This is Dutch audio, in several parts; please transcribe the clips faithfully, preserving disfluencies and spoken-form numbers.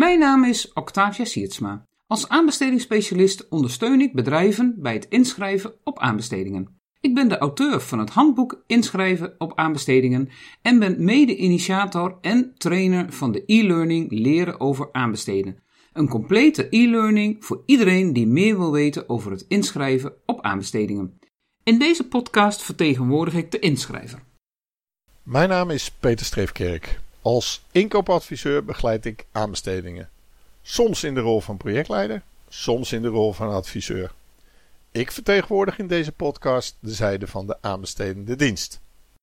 Mijn naam is Octavia Siertsma. Als aanbestedingsspecialist ondersteun ik bedrijven bij het inschrijven op aanbestedingen. Ik ben de auteur van het handboek Inschrijven op aanbestedingen en ben mede-initiator en trainer van de e-learning Leren over aanbesteden. Een complete e-learning voor iedereen die meer wil weten over het inschrijven op aanbestedingen. In deze podcast vertegenwoordig ik de inschrijver. Mijn naam is Peter Streefkerk. Als inkoopadviseur begeleid ik aanbestedingen. Soms in de rol van projectleider, soms in de rol van adviseur. Ik vertegenwoordig in deze podcast de zijde van de aanbestedende dienst.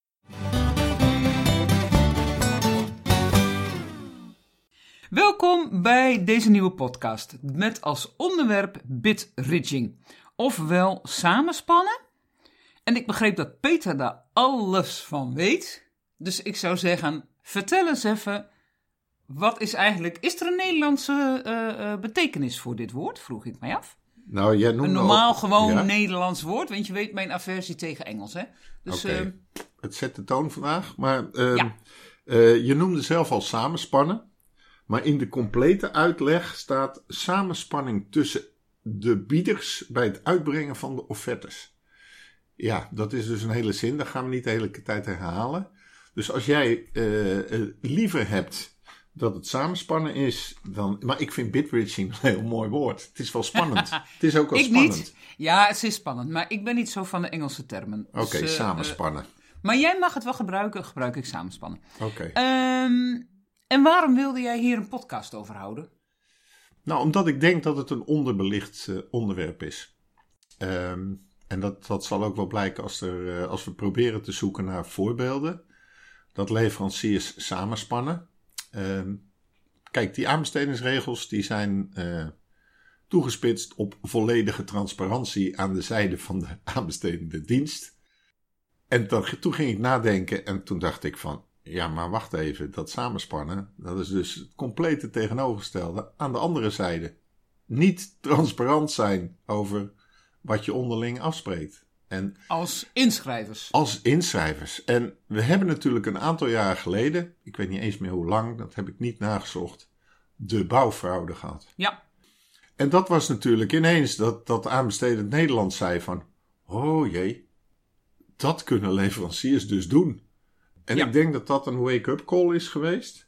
Welkom bij deze nieuwe podcast met als onderwerp bit-ridging, ofwel samenspannen. En ik begreep dat Peter daar alles van weet, dus ik zou zeggen, vertel eens even, wat is eigenlijk, is er een Nederlandse uh, uh, betekenis voor dit woord, vroeg ik mij af. Nou, jij noemde een normaal ook, gewoon ja? Nederlands woord, want je weet mijn aversie tegen Engels, hè? Dus, Oké, okay. uh, het zet de toon vandaag, maar uh, ja. uh, je noemde zelf al samenspannen. Maar in de complete uitleg staat samenspanning tussen de bieders bij het uitbrengen van de offertes. Ja, dat is dus een hele zin, dat gaan we niet de hele tijd herhalen. Dus als jij uh, uh, liever hebt dat het samenspannen is, dan... Maar ik vind bit-ridging een heel mooi woord. Het is wel spannend. Het is ook wel ik spannend. Niet. Ja, het is spannend, maar ik ben niet zo van de Engelse termen. Oké, okay, dus, uh, samenspannen. Uh, maar jij mag het wel gebruiken, gebruik ik samenspannen. Oké. Okay. Um, en waarom wilde jij hier een podcast over houden? Nou, omdat ik denk dat het een onderbelicht uh, onderwerp is. Um, en dat, dat zal ook wel blijken als, er, uh, als we proberen te zoeken naar voorbeelden. Dat leveranciers samenspannen. Um, kijk, die aanbestedingsregels die zijn uh, toegespitst op volledige transparantie aan de zijde van de aanbestedende dienst. En dan, toen ging ik nadenken en toen dacht ik van, ja, maar wacht even, dat samenspannen, dat is dus het complete tegenovergestelde aan de andere zijde. Niet transparant zijn over wat je onderling afspreekt. En als inschrijvers. Als inschrijvers. En we hebben natuurlijk een aantal jaren geleden, ik weet niet eens meer hoe lang, dat heb ik niet nagezocht, de bouwfraude gehad. Ja. En dat was natuurlijk ineens dat, dat aanbestedend Nederland zei van, oh jee, dat kunnen leveranciers dus doen. En ja. Ik denk dat dat een wake-up call is geweest.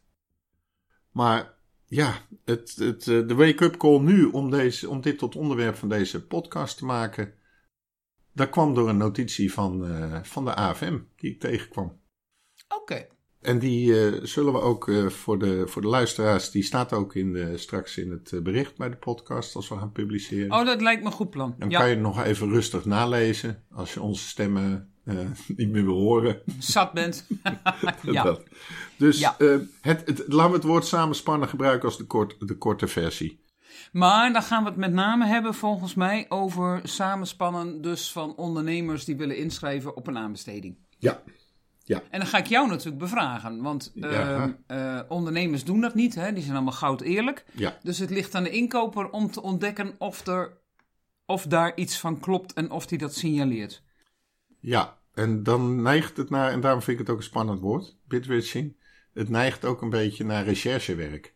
Maar ja, het, het, de wake-up call nu om, deze, om dit tot onderwerp van deze podcast te maken, dat kwam door een notitie van, uh, van de A F M die ik tegenkwam. Oké. Okay. En die uh, zullen we ook uh, voor, de, voor de luisteraars, die staat ook in de, straks in het uh, bericht bij de podcast als we gaan publiceren. Oh, dat lijkt me een goed plan. Dan ja. kan je het nog even rustig nalezen als je onze stemmen uh, niet meer wil horen. Zat bent. ja. Dus ja. Uh, het, het, laten we het woord samenspannen gebruiken als de, kort, de korte versie. Maar dan gaan we het met name hebben volgens mij over samenspannen dus van ondernemers die willen inschrijven op een aanbesteding. Ja. Ja. En dan ga ik jou natuurlijk bevragen, want uh, ja. uh, ondernemers doen dat niet, hè? Die zijn allemaal goud eerlijk. Ja. Dus het ligt aan de inkoper om te ontdekken of, er, of daar iets van klopt en of die dat signaleert. Ja, en dan neigt het naar, en daarom vind ik het ook een spannend woord, bit-ridging. Het neigt ook een beetje naar recherchewerk.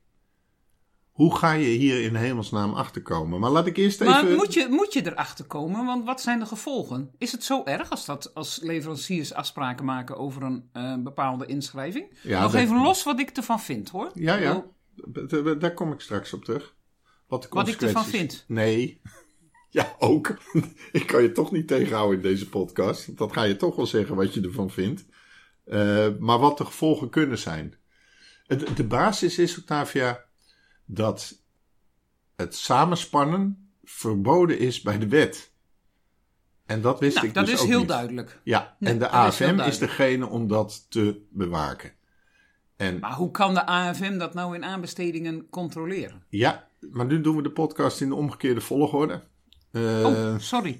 Hoe ga je hier in hemelsnaam achterkomen? Maar laat ik eerst even... Maar moet je, moet je erachter komen? Want wat zijn de gevolgen? Is het zo erg als, dat, als leveranciers afspraken maken over een uh, bepaalde inschrijving? Ja, Nog dat... even los wat ik ervan vind, hoor. Ja, ja. Oh. Daar kom ik straks op terug. Wat, de wat ik ervan vind? Nee. Ja, ook. Ik kan je toch niet tegenhouden in deze podcast. Dat ga je toch wel zeggen wat je ervan vindt. Uh, maar wat de gevolgen kunnen zijn. De, de basis is, Octavia, dat het samenspannen verboden is bij de wet. En dat wist nou, ik dat dus is ook heel niet. duidelijk. Ja, nee, en de A F M is, is degene om dat te bewaken. En, maar hoe kan de A F M dat nou in aanbestedingen controleren? Ja, maar nu doen we de podcast in de omgekeerde volgorde. Uh, oh, sorry.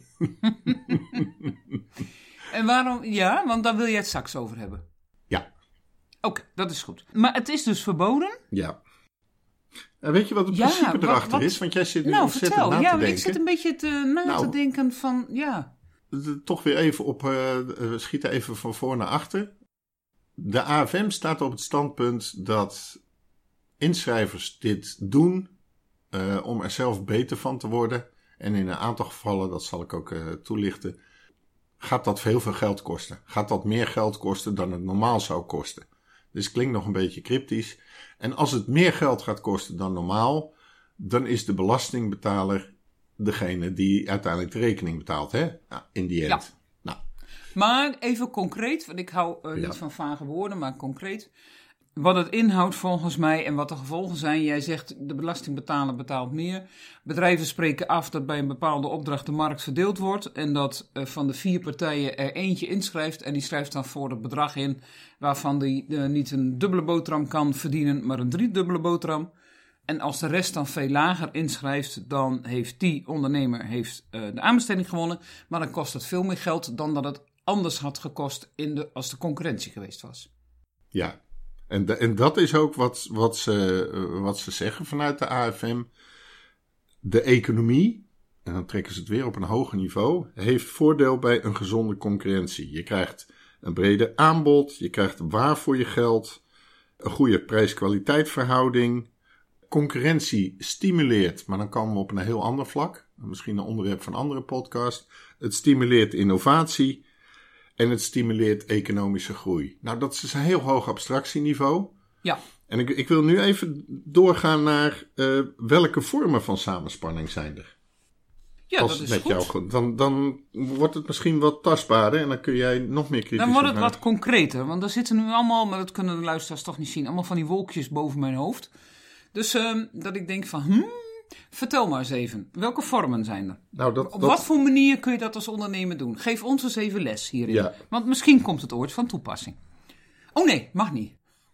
En waarom? Ja, want daar wil je het straks over hebben. Ja. Oké, okay, dat is goed. Maar het is dus verboden? Ja. En weet je wat het ja, principe wat, erachter wat, is? Want jij zit nu nou, ontzettend vertel. na ja, te denken. Ik zit een beetje te, na nou, te denken van, ja. Toch weer even op, uh, we schieten even van voor naar achter. De A F M staat op het standpunt dat inschrijvers dit doen uh, om er zelf beter van te worden. En in een aantal gevallen, dat zal ik ook uh, toelichten, gaat dat heel veel geld kosten. Gaat dat meer geld kosten dan het normaal zou kosten. Dus klinkt nog een beetje cryptisch. En als het meer geld gaat kosten dan normaal, dan is de belastingbetaler degene die uiteindelijk de rekening betaalt, hè? Nou, in die end. Ja. Nou. Maar even concreet, want ik hou uh, niet Ja. van vage woorden, maar concreet. Wat het inhoudt volgens mij en wat de gevolgen zijn. Jij zegt de belastingbetaler betaalt meer. Bedrijven spreken af dat bij een bepaalde opdracht de markt verdeeld wordt. En dat uh, van de vier partijen er eentje inschrijft. En die schrijft dan voor het bedrag in waarvan die uh, niet een dubbele boterham kan verdienen, maar een driedubbele boterham. En als de rest dan veel lager inschrijft, dan heeft die ondernemer heeft, uh, de aanbesteding gewonnen. Maar dan kost het veel meer geld dan dat het anders had gekost in de, als de concurrentie geweest was. Ja, en, de, en dat is ook wat, wat, ze, uh, wat ze zeggen vanuit de A F M. De economie, en dan trekken ze het weer op een hoger niveau, heeft voordeel bij een gezonde concurrentie. Je krijgt een breder aanbod, je krijgt waar voor je geld, een goede prijs-kwaliteit verhouding. Concurrentie stimuleert, maar dan komen we op een heel ander vlak. Misschien een onderwerp van een andere podcast. Het stimuleert innovatie en het stimuleert economische groei. Nou, dat is een heel hoog abstractieniveau. Ja. En ik, ik wil nu even doorgaan naar uh, welke vormen van samenspanning zijn er. Ja, Als dat het is met goed. jou goed. Dan, dan wordt het misschien wat tastbaarder en dan kun jij nog meer kritisch Dan wordt het naar- wat concreter, want er zitten nu allemaal, maar dat kunnen de luisteraars toch niet zien, allemaal van die wolkjes boven mijn hoofd. Dus uh, dat ik denk van, hmm, vertel maar eens even, welke vormen zijn er? Nou, dat, Op dat, wat voor manier kun je dat als ondernemer doen? Geef ons eens even les hierin, Ja. want misschien komt het ooit van toepassing. Oh nee, mag niet.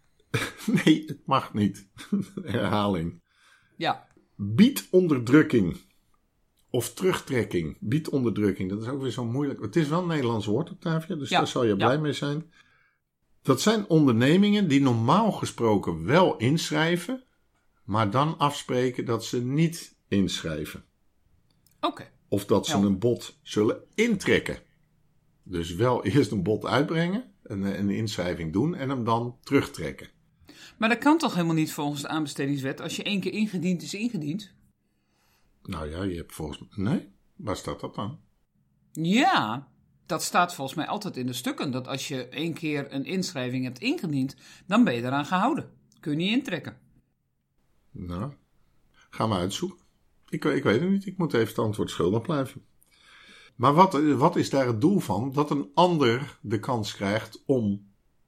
Nee, het mag niet. Herhaling. Ja, Biedonderdrukking. Of terugtrekking. Biedonderdrukking. Dat is ook weer zo moeilijk. Het is wel een Nederlands woord, Octavia. Dus Ja, daar zal je ja. blij mee zijn. Dat zijn ondernemingen die normaal gesproken wel inschrijven. Maar dan afspreken dat ze niet inschrijven. oké. Of dat ze Ja. een bod zullen intrekken. Dus wel eerst een bod uitbrengen. Een, een inschrijving doen. En hem dan terugtrekken. Maar dat kan toch helemaal niet volgens de aanbestedingswet? Als je één keer ingediend is ingediend? Nou ja, je hebt volgens mij... Nee? Waar staat dat dan? Ja, dat staat volgens mij altijd in de stukken. Dat als je één keer een inschrijving hebt ingediend, dan ben je eraan gehouden. Kun je niet intrekken. Nou, gaan we uitzoeken. Ik, ik weet het niet. Ik moet even het antwoord schuldig blijven. Maar wat, wat is daar het doel van? Dat een ander de kans krijgt om,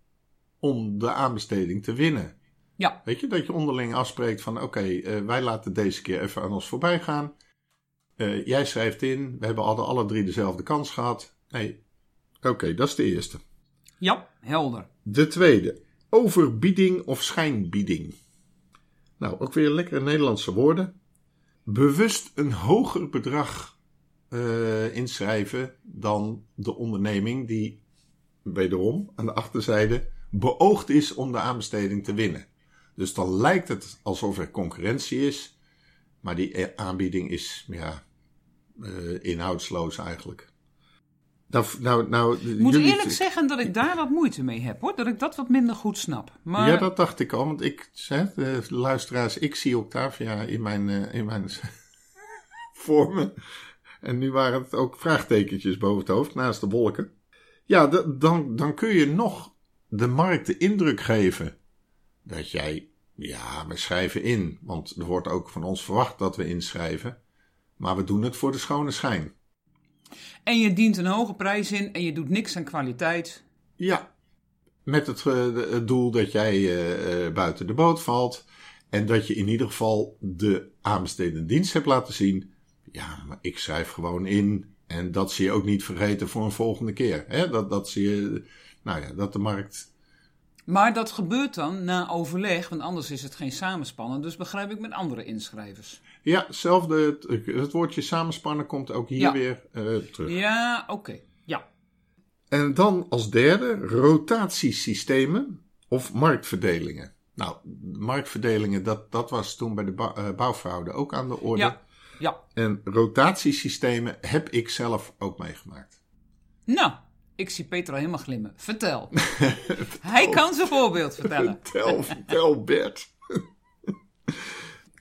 om de aanbesteding te winnen. Ja, Weet je, dat je onderling afspreekt van... Oké, okay, uh, wij laten deze keer even aan ons voorbij gaan. Uh, jij schrijft in. We hebben alle, alle drie dezelfde kans gehad. Nee, oké, okay, dat is de eerste. ja, helder. De tweede. Overbieding of schijnbieding. Nou, ook weer lekkere Nederlandse woorden. Bewust een hoger bedrag uh, inschrijven dan de onderneming die, wederom, aan de achterzijde beoogd is om de aanbesteding te winnen. Dus dan lijkt het alsof er concurrentie is, maar die aanbieding is ja, uh, inhoudsloos eigenlijk. Nou, nou, nou, Ik moet jullie... eerlijk zeggen dat ik daar wat moeite mee heb, hoor. Dat ik dat wat minder goed snap. Maar... Ja, dat dacht ik al, want ik, hè, de luisteraars, ik zie Octavia in mijn, uh, in mijn vormen. En nu waren het ook vraagtekentjes boven het hoofd, naast de wolken. Ja, d- dan, dan kun je nog de markt de indruk geven dat jij, ja, we schrijven in. Want er wordt ook van ons verwacht dat we inschrijven. Maar we doen het voor de schone schijn. En je dient een hoge prijs in en je doet niks aan kwaliteit. Ja, met het, uh, het doel dat jij uh, uh, buiten de boot valt. En dat je in ieder geval de aanbestedende dienst hebt laten zien. Ja, maar ik schrijf gewoon in. En dat zie je ook niet vergeten voor een volgende keer. Hè? Dat, dat zie je, nou ja, dat de markt... Maar dat gebeurt dan na overleg, want anders is het geen samenspannen. Dus begrijp ik met andere inschrijvers. Ja, hetzelfde. Het, het woordje samenspannen komt ook hier Ja. weer uh, terug. Ja, oké. Okay. Ja. En dan als derde rotatiesystemen of marktverdelingen. Nou, marktverdelingen, dat, dat was toen bij de bou- uh, bouwfraude ook aan de orde. Ja. Ja. En rotatiesystemen heb ik zelf ook meegemaakt. Nou, ik zie Peter al helemaal glimmen. Vertel. Hij kan zijn voorbeeld vertellen. Vertel, vertel Bert.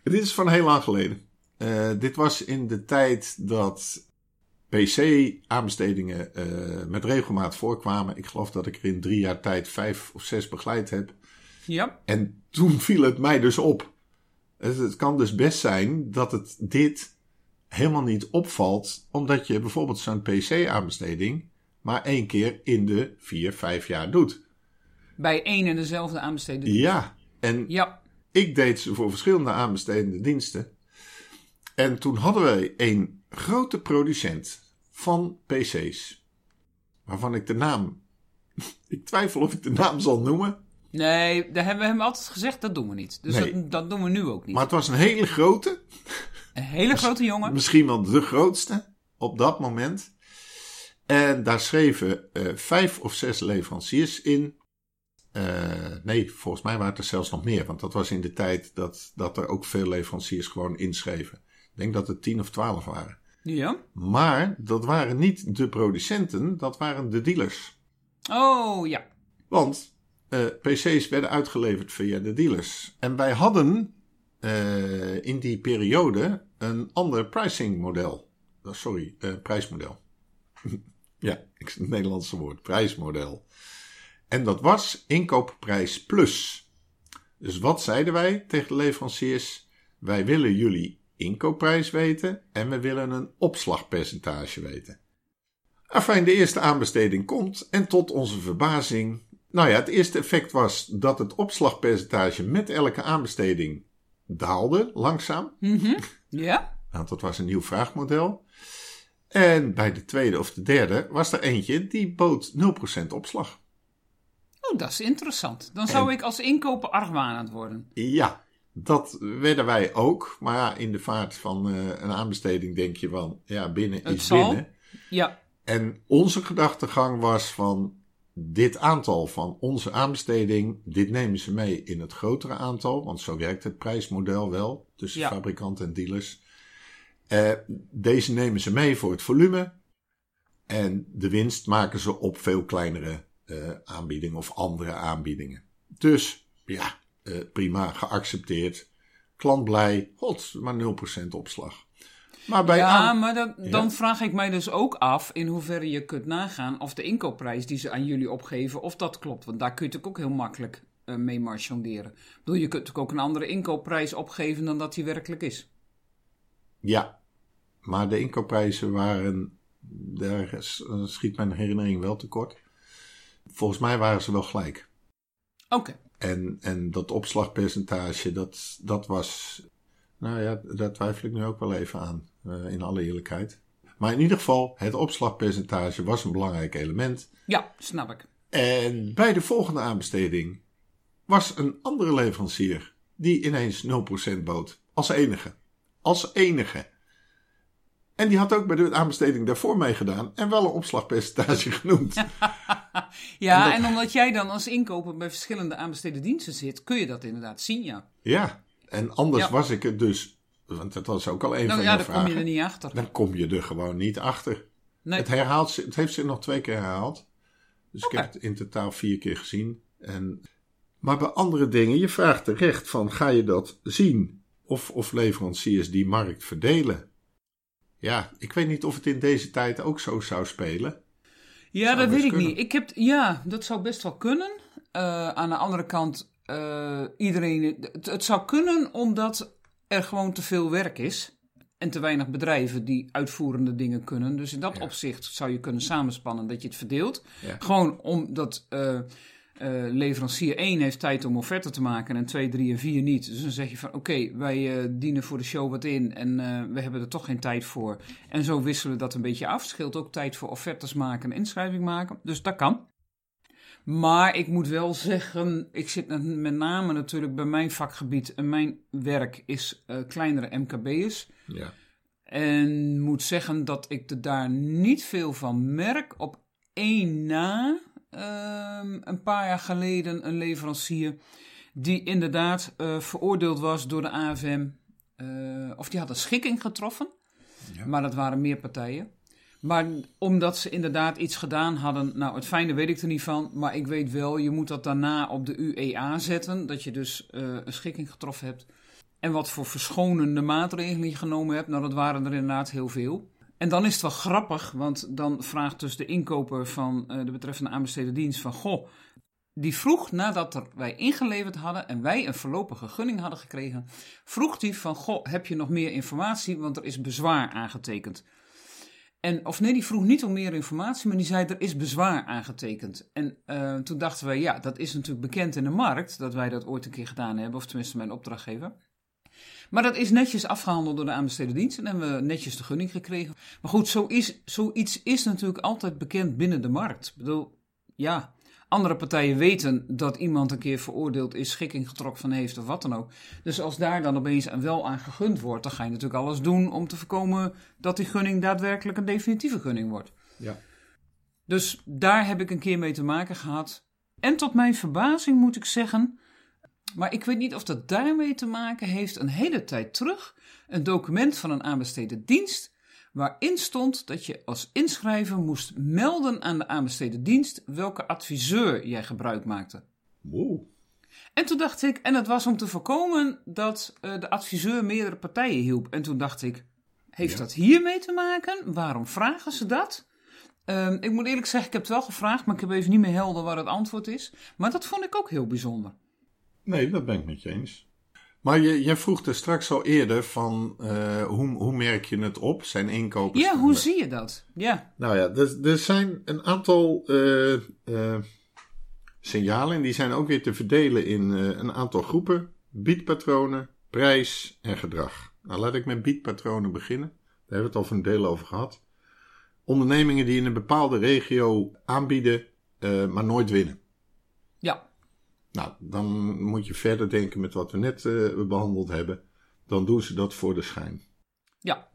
Dit is van heel lang geleden. Uh, dit was in de tijd dat P C-aanbestedingen uh, met regelmaat voorkwamen. Ik geloof dat ik er in drie jaar tijd vijf of zes begeleid heb. Ja. En toen viel het mij dus op. Het, het kan dus best zijn dat het dit helemaal niet opvalt, omdat je bijvoorbeeld zo'n P C-aanbesteding maar één keer in de vier, vijf jaar doet. Bij één en dezelfde aanbesteding. Ja, en ja. ik deed ze voor verschillende aanbestedende diensten. En toen hadden wij een grote producent van P C's, waarvan ik de naam, ik twijfel of ik de naam zal noemen. Nee, daar hebben we hem altijd gezegd, dat doen we niet. Dus nee. dat, dat doen we nu ook niet. Maar het was een hele grote. Een hele grote jongen. Misschien wel de grootste op dat moment. En daar schreven uh, vijf of zes leveranciers in. Uh, nee, volgens mij waren het er zelfs nog meer. Want dat was in de tijd dat, dat er ook veel leveranciers gewoon inschreven. Ik denk dat het tien of twaalf waren. Ja. Maar dat waren niet de producenten, dat waren de dealers. Oh, ja. Want uh, P C's werden uitgeleverd via de dealers. En wij hadden uh, in die periode een ander pricing model. Oh, sorry, uh, prijsmodel. Ja, het Nederlandse woord, prijsmodel. En dat was inkoopprijs plus. Dus wat zeiden wij tegen de leveranciers? Wij willen jullie inkoopprijs weten en we willen een opslagpercentage weten. Afijn, de eerste aanbesteding komt en tot onze verbazing. Nou ja, het eerste effect was dat het opslagpercentage met elke aanbesteding daalde, langzaam. Mm-hmm. Ja. Want dat was een nieuw vraagmodel. En bij de tweede of de derde was er eentje die bood nul procent opslag. Oh, dat is interessant. Dan zou en, ik als inkoper argwanend worden. Ja, dat werden wij ook. Maar ja, in de vaart van uh, een aanbesteding denk je van, ja, binnen het is zal. binnen. Ja. En onze gedachtegang was van, dit aantal van onze aanbesteding, dit nemen ze mee in het grotere aantal. Want zo werkt het prijsmodel wel tussen ja. fabrikant en dealers. Uh, deze nemen ze mee voor het volume. En de winst maken ze op veel kleinere uh, aanbiedingen of andere aanbiedingen. Dus ja, uh, prima, geaccepteerd. Klant blij, god, maar nul procent opslag. Maar bij ja, aan... maar dat, ja. dan vraag ik mij dus ook af in hoeverre je kunt nagaan of de inkoopprijs die ze aan jullie opgeven, of dat klopt. Want daar kun je natuurlijk ook heel makkelijk uh, mee marchanderen. Ik bedoel, je kunt natuurlijk ook een andere inkoopprijs opgeven dan dat die werkelijk is. Ja, maar de inkoopprijzen waren, daar schiet mijn herinnering wel tekort. Volgens mij waren ze wel gelijk. Oké. Okay. En, en dat opslagpercentage, dat, dat was, nou ja, daar twijfel ik nu ook wel even aan, uh, in alle eerlijkheid. Maar in ieder geval, het opslagpercentage was een belangrijk element. Ja, snap ik. En bij de volgende aanbesteding was een andere leverancier die ineens nul procent bood. Als enige. Als enige. En die had ook bij de aanbesteding daarvoor meegedaan en wel een opslagpercentage genoemd. ja, en, dat... en omdat jij dan als inkoper bij verschillende aanbesteden diensten zit, kun je dat inderdaad zien, ja. Ja, en anders ja. was ik het dus, want dat was ook al een nou, van ja, de vragen. Dan kom je er niet achter. Dan kom je er gewoon niet achter. Nee. Het, herhaalt, het heeft zich nog twee keer herhaald. Dus okay. ik heb het in totaal vier keer gezien. En... Maar bij andere dingen, je vraagt terecht van, ga je dat zien? Of, of leveranciers die markt verdelen? Ja, ik weet niet of het in deze tijd ook zo zou spelen. Ja, zou dat weet kunnen. ik niet. Ik heb, ja, dat zou best wel kunnen. Uh, aan de andere kant, uh, iedereen... Het, het zou kunnen omdat er gewoon te veel werk is. En te weinig bedrijven die uitvoerende dingen kunnen. Dus in dat ja. opzicht zou je kunnen samenspannen dat je het verdeelt. Ja. Gewoon omdat... Uh, Uh, leverancier één heeft tijd om offerte te maken en twee, drie en vier niet. Dus dan zeg je van oké, okay, wij uh, dienen voor de show wat in en uh, we hebben er toch geen tijd voor. En zo wisselen we dat een beetje af. Scheelt ook tijd voor offertes maken en inschrijving maken. Dus dat kan. Maar ik moet wel zeggen, ik zit met name natuurlijk bij mijn vakgebied en mijn werk is uh, kleinere M K B'ers. Ja. En moet zeggen dat ik er daar niet veel van merk. Op één na... Um, een paar jaar geleden een leverancier die inderdaad uh, veroordeeld was door de A F M. Uh, of die had een schikking getroffen, ja. Maar dat waren meer partijen. Maar omdat ze inderdaad iets gedaan hadden, nou het fijne weet ik er niet van, maar ik weet wel, je moet dat daarna op de U E A zetten, dat je dus uh, een schikking getroffen hebt. En wat voor verschonende maatregelen je genomen hebt, nou dat waren er inderdaad heel veel. En dan is het wel grappig, want dan vraagt dus de inkoper van uh, de betreffende aanbestede dienst van... Goh, die vroeg nadat er wij ingeleverd hadden en wij een voorlopige gunning hadden gekregen... vroeg die van, goh, heb je nog meer informatie, want er is bezwaar aangetekend. En, of nee, die vroeg niet om meer informatie, maar die zei er is bezwaar aangetekend. En uh, toen dachten wij, ja, dat is natuurlijk bekend in de markt, dat wij dat ooit een keer gedaan hebben, of tenminste mijn opdrachtgever. Maar dat is netjes afgehandeld door de aanbestede dienst en hebben we netjes de gunning gekregen. Maar goed, zo is, zoiets is natuurlijk altijd bekend binnen de markt. Ik bedoel, ja, andere partijen weten dat iemand een keer veroordeeld is, schikking getrokken van heeft of wat dan ook. Dus als daar dan opeens wel aan gegund wordt, dan ga je natuurlijk alles doen om te voorkomen dat die gunning daadwerkelijk een definitieve gunning wordt. Ja. Dus daar heb ik een keer mee te maken gehad. En tot mijn verbazing moet ik zeggen, maar ik weet niet of dat daarmee te maken heeft, een hele tijd terug een document van een aanbestede dienst waarin stond dat je als inschrijver moest melden aan de aanbestede dienst welke adviseur jij gebruik maakte. Wow. En toen dacht ik, en het was om te voorkomen dat uh, de adviseur meerdere partijen hielp. En toen dacht ik, heeft ja. dat hiermee te maken? Waarom vragen ze dat? Um, ik moet eerlijk zeggen, ik heb het wel gevraagd, maar ik heb even niet meer helder wat het antwoord is. Maar dat vond ik ook heel bijzonder. Nee, dat ben ik met je eens. Maar je, jij vroeg er straks al eerder van uh, hoe, hoe merk je het op, zijn inkopers? Ja, hoe zie je dat? Ja. Nou ja, er, er zijn een aantal uh, uh, signalen en die zijn ook weer te verdelen in uh, een aantal groepen. Biedpatronen, prijs en gedrag. Nou, laat ik met biedpatronen beginnen. Daar hebben we het al voor een deel over gehad. Ondernemingen die in een bepaalde regio aanbieden, uh, maar nooit winnen. Ja. Nou, dan moet je verder denken met wat we net uh, behandeld hebben. Dan doen ze dat voor de schijn. Ja.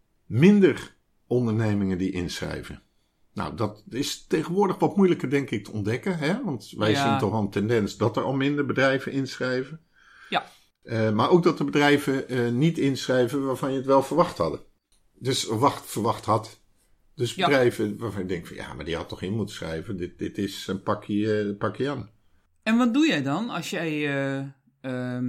Minder ondernemingen die inschrijven. Nou, dat is tegenwoordig wat moeilijker denk ik te ontdekken. Hè? Want wij ja. zien toch al een tendens dat er al minder bedrijven inschrijven. Ja. Uh, maar ook dat de bedrijven uh, niet inschrijven waarvan je het wel verwacht hadden. Dus wacht, verwacht had. Dus bedrijven ja. waarvan je denkt van ja, maar die had toch in moeten schrijven. Dit, dit is een pakje, uh, pakje aan. En wat doe jij dan als jij uh, uh,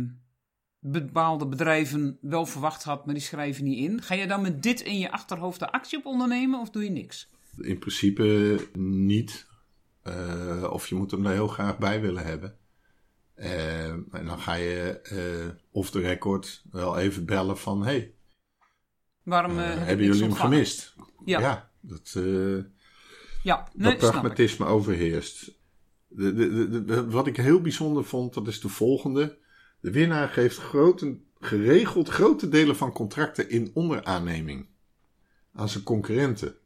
bepaalde bedrijven wel verwacht had, maar die schrijven niet in? Ga je dan met dit in je achterhoofd de actie op ondernemen of doe je niks? In principe niet. Uh, of je moet hem er heel graag bij willen hebben. Uh, en dan ga je uh, off the record wel even bellen van hey, waarom uh, uh, heb hebben jullie hem gemist? Ja, ja dat, uh, ja nee, dat pragmatisme overheerst. De, de, de, de, wat ik heel bijzonder vond, dat is de volgende. De winnaar geeft grote, geregeld grote delen van contracten in onderaanneming aan zijn concurrenten.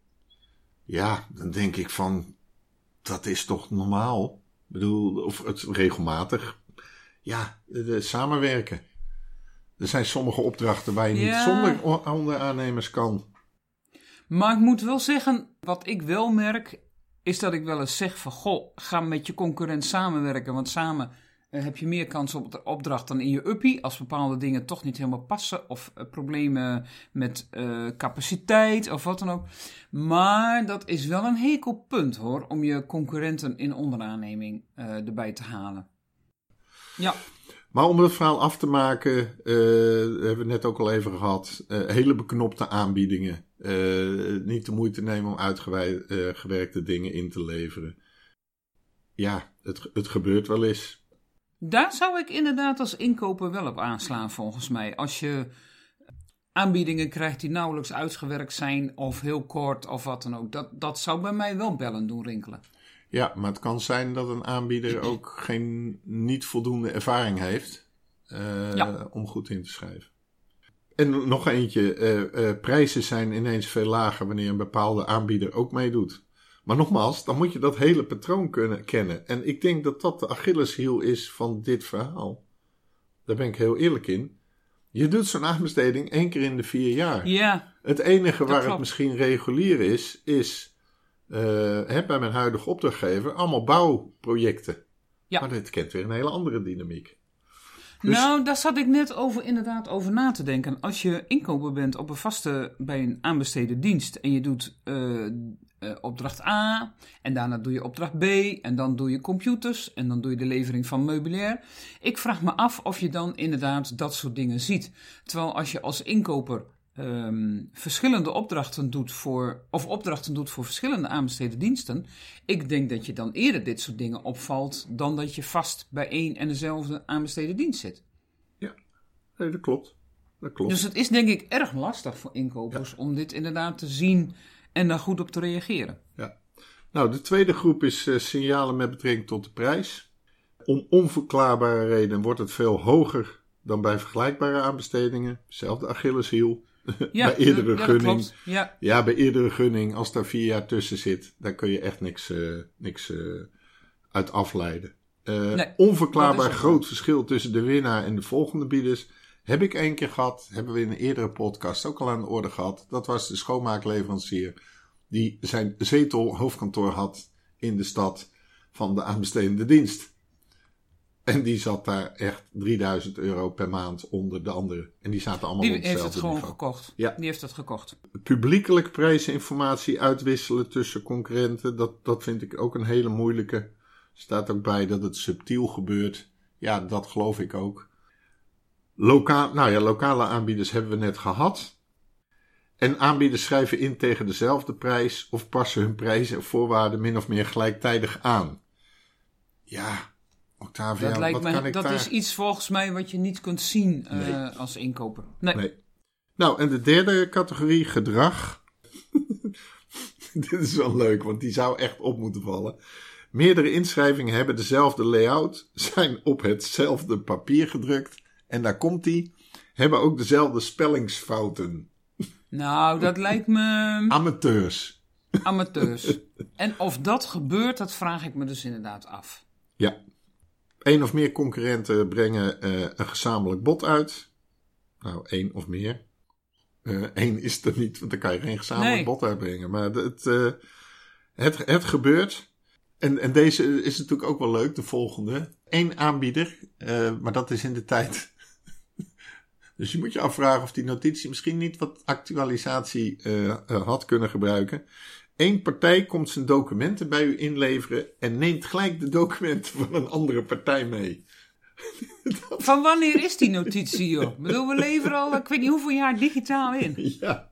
Ja, dan denk ik van, dat is toch normaal? Ik bedoel, of het regelmatig. Ja, de, de samenwerken. Er zijn sommige opdrachten waar je ja. niet zonder onderaannemers kan. Maar ik moet wel zeggen, wat ik wel merk, is dat ik wel eens zeg van, goh, ga met je concurrent samenwerken, want samen uh, heb je meer kans op de opdracht dan in je uppie, als bepaalde dingen toch niet helemaal passen, of uh, problemen met uh, capaciteit, of wat dan ook. Maar dat is wel een hekelpunt, hoor, om je concurrenten in onderaanneming uh, erbij te halen. Ja. Maar om het verhaal af te maken, uh, hebben we het net ook al even gehad, uh, hele beknopte aanbiedingen. Uh, niet de moeite nemen om uitgewerkte uh, dingen in te leveren. Ja, het, het gebeurt wel eens. Daar zou ik inderdaad als inkoper wel op aanslaan volgens mij. Als je aanbiedingen krijgt die nauwelijks uitgewerkt zijn of heel kort of wat dan ook. Dat, dat zou bij mij wel bellen doen rinkelen. Ja, maar het kan zijn dat een aanbieder ook geen niet voldoende ervaring heeft uh, ja. om goed in te schrijven. En nog eentje, uh, uh, prijzen zijn ineens veel lager wanneer een bepaalde aanbieder ook meedoet. Maar nogmaals, dan moet je dat hele patroon kunnen kennen. En ik denk dat dat de Achilleshiel is van dit verhaal. Daar ben ik heel eerlijk in. Je doet zo'n aanbesteding één keer in de vier jaar. Ja, het enige waar klopt. Het misschien regulier is, is uh, hè, bij mijn huidige opdrachtgever allemaal bouwprojecten. Ja. Maar dit kent weer een hele andere dynamiek. Dus, nou, daar zat ik net over inderdaad over na te denken. Als je inkoper bent op een vaste, bij een aanbesteden dienst en je doet uh, uh, opdracht A en daarna doe je opdracht B en dan doe je computers en dan doe je de levering van meubilair. Ik vraag me af of je dan inderdaad dat soort dingen ziet. Terwijl als je als inkoper um, verschillende opdrachten doet voor, of opdrachten doet voor verschillende aanbesteden diensten, ik denk dat je dan eerder dit soort dingen opvalt dan dat je vast bij één en dezelfde aanbesteden dienst zit. Ja, nee, dat klopt. Dat klopt. Dus het is denk ik erg lastig voor inkopers ja. om dit inderdaad te zien en daar goed op te reageren. Ja. Nou, de tweede groep is uh, signalen met betrekking tot de prijs. Om onverklaarbare redenen wordt het veel hoger dan bij vergelijkbare aanbestedingen. Zelfde Achilleshiel. Ja, bij eerdere ja, gunning. Ja. ja, bij eerdere gunning, als daar vier jaar tussen zit, daar kun je echt niks, uh, niks uh, uit afleiden. Uh, nee, onverklaarbaar groot verschil tussen de winnaar en de volgende bieders. Heb ik één keer gehad, hebben we in een eerdere podcast ook al aan de orde gehad. Dat was de schoonmaakleverancier die zijn zetel hoofdkantoor had in de stad van de aanbestedende dienst. En die zat daar echt drieduizend euro per maand onder de andere. En die zaten allemaal die op hetzelfde heeft het gewoon niveau. gekocht. Ja. Die heeft het gekocht. Publiekelijk prijsinformatie uitwisselen tussen concurrenten. Dat, dat vind ik ook een hele moeilijke. Er staat ook bij dat het subtiel gebeurt. Ja, dat geloof ik ook. Loka- nou ja, lokale aanbieders hebben we net gehad. En aanbieders schrijven in tegen dezelfde prijs of passen hun prijzen en voorwaarden min of meer gelijktijdig aan. Ja, Octavia, dat lijkt wat me, kan ik dat daar... is iets volgens mij wat je niet kunt zien uh, nee. als inkoper. Nee. nee. Nou, en de derde categorie, gedrag. Dit is wel leuk, want die zou echt op moeten vallen. Meerdere inschrijvingen hebben dezelfde layout, zijn op hetzelfde papier gedrukt. En daar komt die, hebben ook dezelfde spellingsfouten. Nou, dat lijkt me... Amateurs. Amateurs. En of dat gebeurt, dat vraag ik me dus inderdaad af. Ja. Eén of meer concurrenten brengen uh, een gezamenlijk bod uit. Nou, één of meer. Eén uh, is er niet, want dan kan je geen gezamenlijk nee. bod uitbrengen. Maar het, uh, het, het gebeurt. En, en deze is natuurlijk ook wel leuk, de volgende. Eén aanbieder, uh, maar dat is in de tijd. Dus je moet je afvragen of die notitie misschien niet wat actualisatie uh, uh, had kunnen gebruiken. Eén partij komt zijn documenten bij u inleveren en neemt gelijk de documenten van een andere partij mee. Dat... Van wanneer is die notitie, joh? Ik bedoel, we leveren al, ik weet niet hoeveel jaar digitaal in. Ja.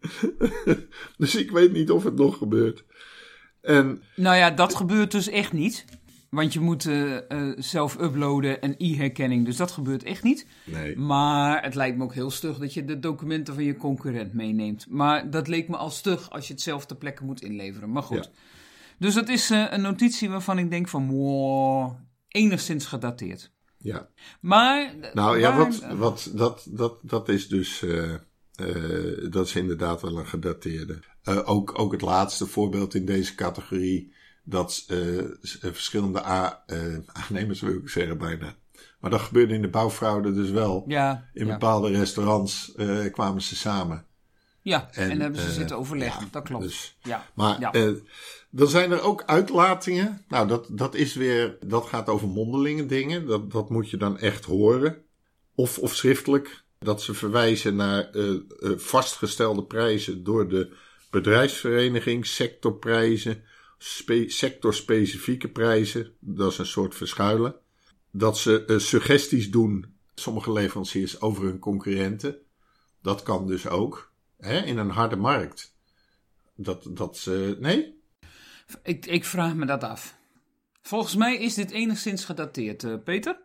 Dus ik weet niet of het nog gebeurt. En... Nou ja, dat gebeurt dus echt niet. Want je moet uh, uh, zelf uploaden en e-herkenning, dus dat gebeurt echt niet. Nee. Maar het lijkt me ook heel stug dat je de documenten van je concurrent meeneemt. Maar dat leek me al stug als je het zelf ter plekke moet inleveren. Maar goed. Ja. Dus dat is uh, een notitie waarvan ik denk van, wow, enigszins gedateerd. Ja. Maar... Nou ja, wat, wat, dat, dat, dat is dus... Uh, uh, dat is inderdaad wel een gedateerde. Uh, ook, ook het laatste voorbeeld in deze categorie... dat uh, verschillende A, uh, aannemers wil ik zeggen bijna. Maar dat gebeurde in de bouwfraude dus wel. Ja, in ja. bepaalde restaurants uh, kwamen ze samen. Ja, en, en hebben ze uh, zitten overleggen. Ja, dat klopt. Dus, ja, maar ja. Uh, dan zijn er ook uitlatingen. Nou, dat, dat is weer, dat gaat over mondelinge dingen. Dat, dat moet je dan echt horen. Of, of schriftelijk. Dat ze verwijzen naar uh, uh, vastgestelde prijzen door de bedrijfsvereniging, sectorprijzen, spe- sectorspecifieke prijzen. Dat is een soort verschuilen. Dat ze uh, suggesties doen, sommige leveranciers, over hun concurrenten. Dat kan dus ook. Hè, in een harde markt. Dat, dat ze... Nee? Ik, ik vraag me dat af. Volgens mij is dit enigszins gedateerd, uh, Peter?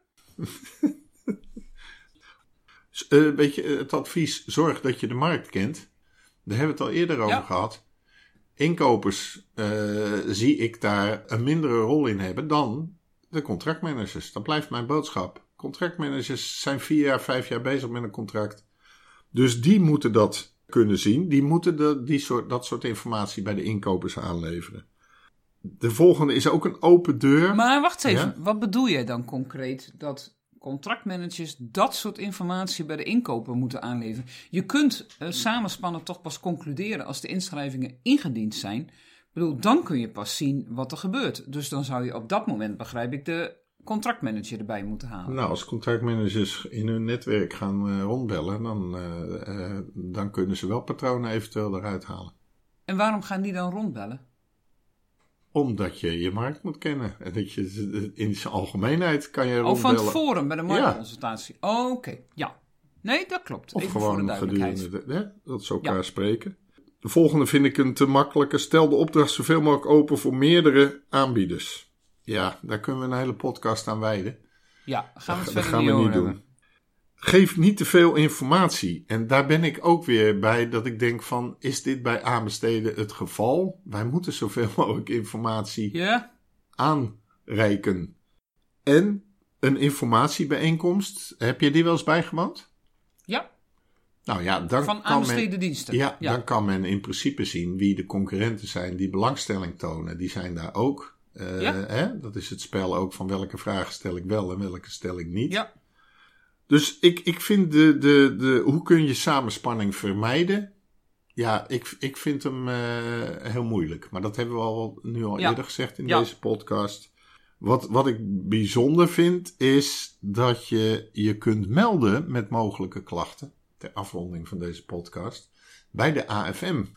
uh, weet je, het advies, zorg dat je de markt kent. Daar hebben we het al eerder over ja. gehad. Inkopers uh, zie ik daar een mindere rol in hebben dan de contractmanagers. Dat blijft mijn boodschap. Contractmanagers zijn vier jaar, vijf jaar bezig met een contract. Dus die moeten dat kunnen zien. Die moeten de, die soort, dat soort informatie bij de inkopers aanleveren. De volgende is ook een open deur. Maar wacht even, ja? Wat bedoel jij dan concreet? Dat contractmanagers dat soort informatie bij de inkoper moeten aanleveren? Je kunt uh, samenspannen toch pas concluderen als de inschrijvingen ingediend zijn. Ik bedoel, dan kun je pas zien wat er gebeurt. Dus dan zou je op dat moment, begrijp ik, de contractmanager erbij moeten halen? Nou, als contractmanagers in hun netwerk gaan uh, rondbellen, dan, uh, uh, dan kunnen ze wel patronen eventueel eruit halen. En waarom gaan die dan rondbellen? Omdat je je markt moet kennen. En dat je in zijn algemeenheid kan je rondbellen. Oh, van het forum bij de marktconsultatie. Ja. Oh, oké, okay. Ja. Nee, dat klopt. Of Even gewoon gedurende de, hè, dat ze elkaar ja. spreken. De volgende vind ik een te makkelijke. Stel de opdracht zoveel mogelijk open voor meerdere aanbieders. Ja, daar kunnen we een hele podcast aan wijden. Ja, gaan we het dat verder gaan niet we niet hebben. doen. Geef niet te veel informatie. En daar ben ik ook weer bij dat ik denk van, is dit bij aanbesteden het geval? Wij moeten zoveel mogelijk informatie ja. aanreiken. En een informatiebijeenkomst, heb je die wel eens bijgewoond? Ja. Nou ja, dan van kan aanbesteden men, diensten. Ja, ja, dan kan men in principe zien wie de concurrenten zijn die belangstelling tonen. Die zijn daar ook. Uh, ja. hè? Dat is het spel ook van welke vragen stel ik wel en welke stel ik niet. Ja. Dus ik, ik vind de, de, de, hoe kun je samenspanning vermijden? Ja, ik, ik vind hem uh, heel moeilijk. Maar dat hebben we al, nu al ja. eerder gezegd in ja. deze podcast. Wat, wat ik bijzonder vind, is dat je je kunt melden met mogelijke klachten, ter afronding van deze podcast, bij de A F M.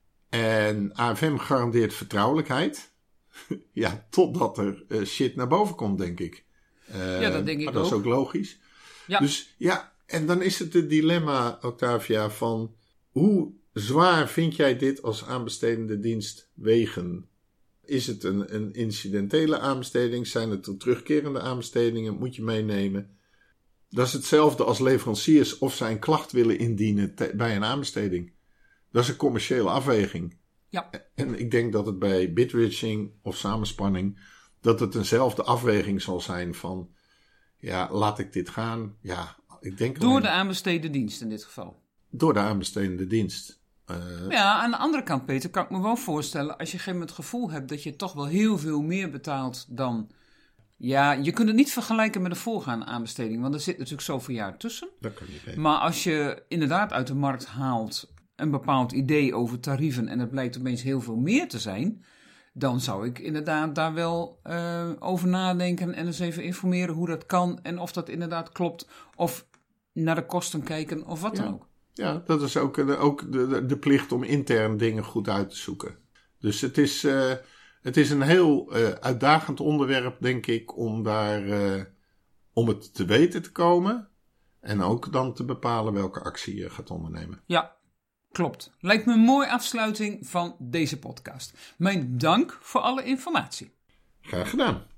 En A F M garandeert vertrouwelijkheid. Ja, totdat er uh, shit naar boven komt, denk ik. Uh, ja, dat denk ik maar dat ook. is ook logisch. Ja. Dus ja, en dan is het het dilemma, Octavia, van hoe zwaar vind jij dit als aanbestedende dienst wegen? Is het een, een incidentele aanbesteding? Zijn het een terugkerende aanbestedingen? Moet je meenemen? Dat is hetzelfde als leveranciers of zij een klacht willen indienen te, bij een aanbesteding. Dat is een commerciële afweging. Ja. En ik denk dat het bij bidritching of samenspanning, dat het eenzelfde afweging zal zijn van, ja, laat ik dit gaan? Ja, ik denk Door alleen, de aanbesteden dienst in dit geval. Door de aanbestedende dienst. Uh, ja, aan de andere kant, Peter, kan ik me wel voorstellen, als je op een gegeven moment het gevoel hebt dat je toch wel heel veel meer betaalt dan. Ja, je kunt het niet vergelijken met de voorgaande aanbesteding, want er zit natuurlijk zoveel jaar tussen. Dat kan niet. Heen. Maar als je inderdaad uit de markt haalt een bepaald idee over tarieven en het blijkt opeens heel veel meer te zijn, dan zou ik inderdaad daar wel uh, over nadenken en eens even informeren hoe dat kan en of dat inderdaad klopt, of naar de kosten kijken of wat ja. dan ook. Ja, dat is ook, de, ook de, de plicht om intern dingen goed uit te zoeken. Dus het is, uh, het is een heel uh, uitdagend onderwerp, denk ik, om daar uh, om het te weten te komen en ook dan te bepalen welke actie je gaat ondernemen. Ja, klopt. Lijkt me een mooie afsluiting van deze podcast. Mijn dank voor alle informatie. Graag gedaan.